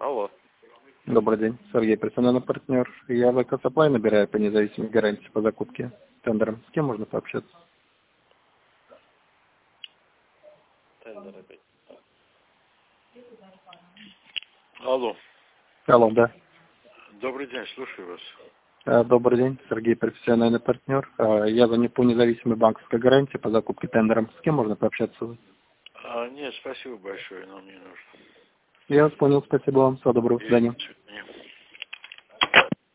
Алло. Добрый день, Сергей, персональный партнер. Я в Экосаплай набираю по независимой гарантии по закупке тендером. С кем можно пообщаться? Тендер опять. Алло. Алло, да. Добрый день, слушаю вас. Добрый день, Сергей, профессиональный партнер. Я звоню по независимой банковской гарантии по закупке тендером. С кем можно пообщаться? Нет, спасибо большое, нам не нужно. Я вас понял, спасибо вам. Всего доброго, до свидания. До свидания.